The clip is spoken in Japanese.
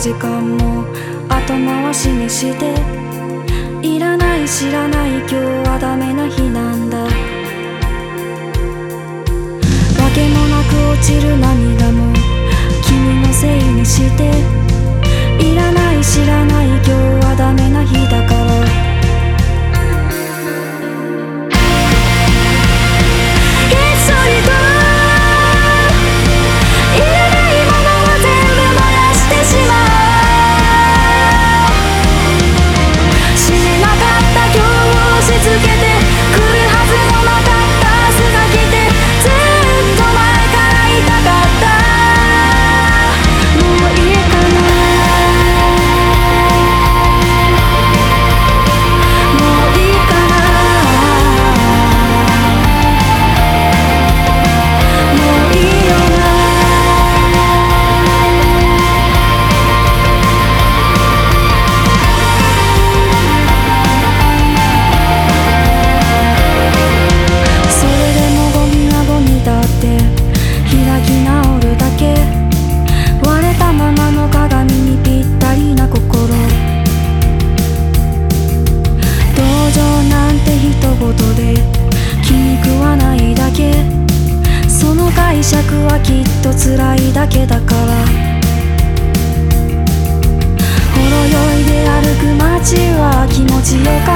時間も後回しにして、いらない知らない今日はダメな日なんだ。わけもなく落ちる涙も君のせいにして、いらない知らない今日はダメな日だから。解釈はきっと辛いだけだから。ほろ酔いで歩く街は気持ちよか